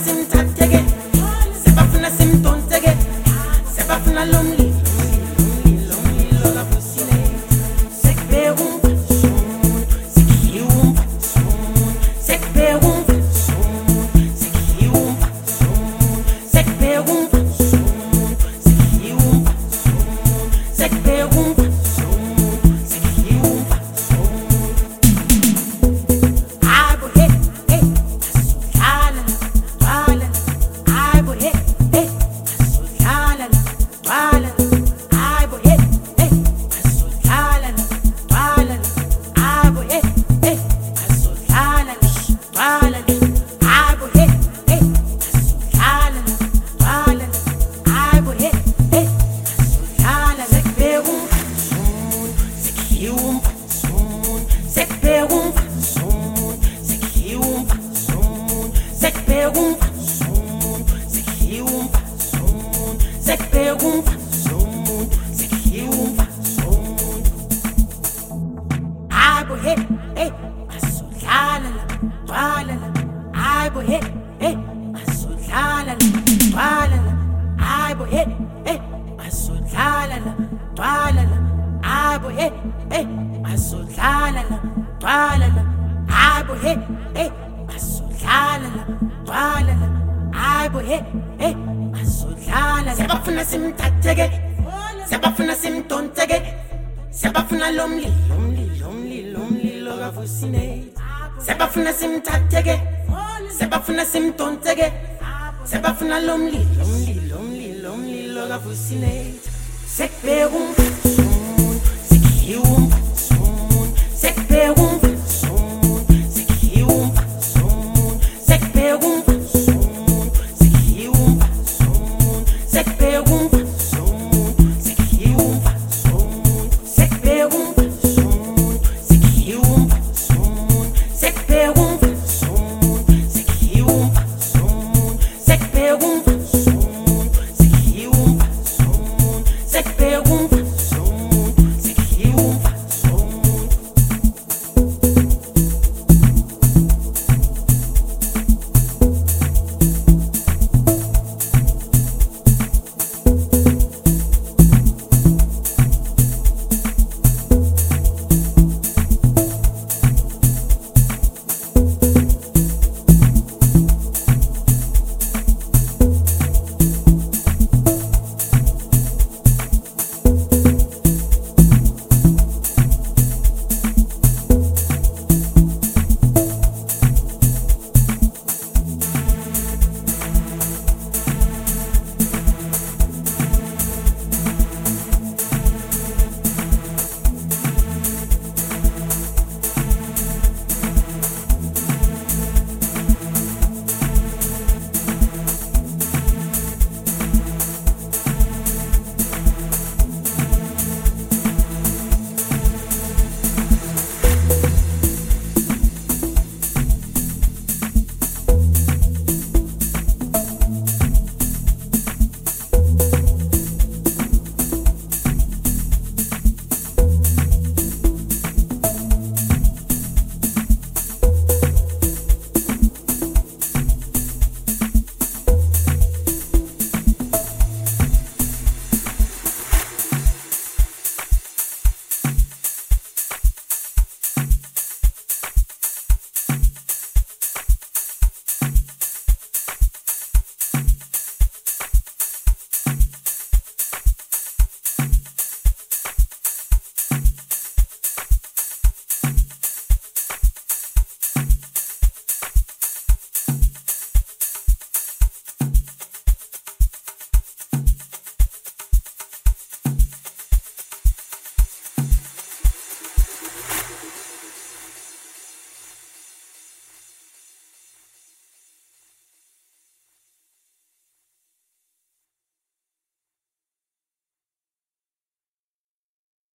simthatheke, sebafuna simdonseke, sebafuna lonely lokavusile. Sekubeka umfasomuntu, sekhiwa umfasomuntu, sekubeka umfasomuntu, sekhiwa umfasomuntu, sekubeka umfasomuntu, sekhiwa umfasomuntu, sekubeka umfasomuntu, sekhiwa umfasomuntu. Hayibo hey hey, asudlala twala, hayibo hey hey, asudlala twala, hayibo hey hey, asudlala twala, hayibo hey hey, asudlala twala, hayibo hey hey, asudlala twala, hayibo hey hey, asudlala. Sekubeka umfasomuntu, sekhiwa umfasomuntu, sekubeka umfasomuntu, sekhiwa umfasomuntu, sekubeka umfasomuntu, sekhiwa umfasomuntu, sekubeka umfasomuntu, sekhiwa umfasomuntu. Hayibo hey hey, asudlala twala, hayibo hey hey, asudlala twala, hayibo hey hey, asudlala twala, hayibo hey hey, asudlala twala, hayibo hey hey, asudlala twala, hayibo hey hey, asudlala. Sebafuna simthatheke, sebafuna simdonseke, sebafuna lonely lokavusile. Sebafuna simthatheke, sebafuna simdonseke, sebafuna lonely lokavusile. Sekubeka umfasomuntu, sekhiwa